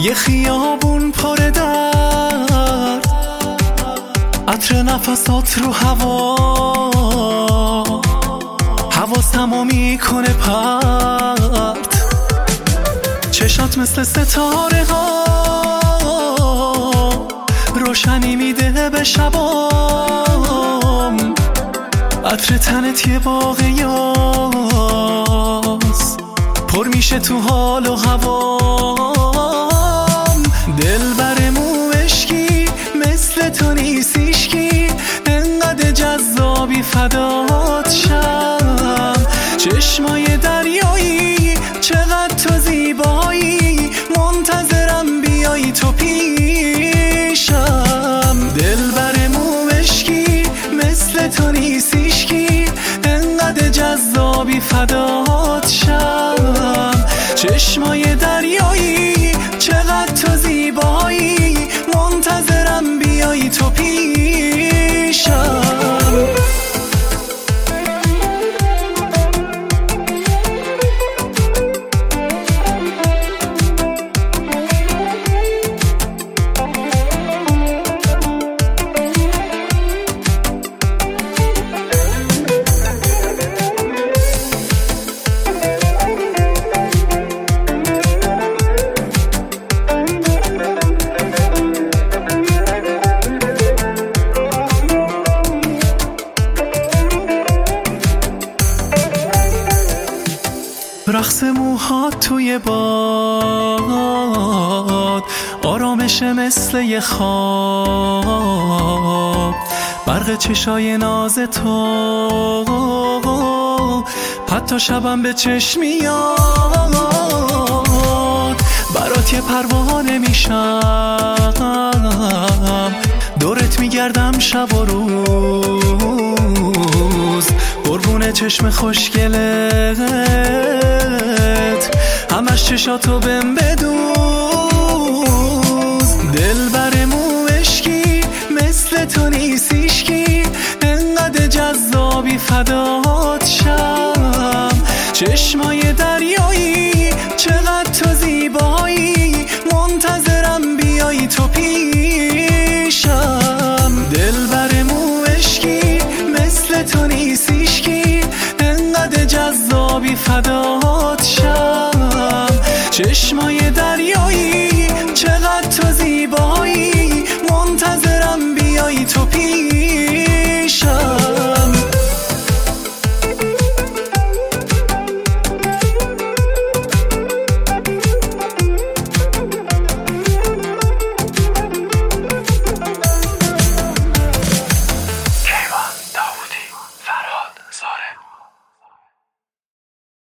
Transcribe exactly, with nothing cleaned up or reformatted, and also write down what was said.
یه خیابون پر درد، عطر نفسات رو هوا، حواسمو میکنه پرت، چشات مثل ستاره ها روشنی میده به شبام، عطر تنت یه باغ یاس پر میشه تو حال و هوام. دلبر موشکی مثل تو نیست هیشکی، انقدر جذابی فدات شم، چشمای دریایی چقدر تو زیبایی، منتظرم بیایی تو پیشم. دلبر موشکی مثل تو نیست هیشکی، انقدر جذابی فدات شم، چشمای دریایی چقدر تو زیبایی، منتظرم بیایی تو پیشم. رقص موهات توی باد، آرامش مثل یه خواب، برق چشای ناز تو حتی شبم به چشم میاد، برات یه پروانه میشم، دورت میگردم شب و روز، قربون چشم خوشگلت همش چشاتو بهم بدوز. دلبر موشکی مثل تو نیست هیشکی، انقدر جذابی فدات شم، چشمای دریایی چقدر تو زیبایی، منتظرم بیایی تو پیشم. دلبر موشکی مثل تو نیست هیشکی، انقدر جذابی فدات شم، چشمای دریایی چقدر تو زیبایی، منتظرم بیایی تو پیشم.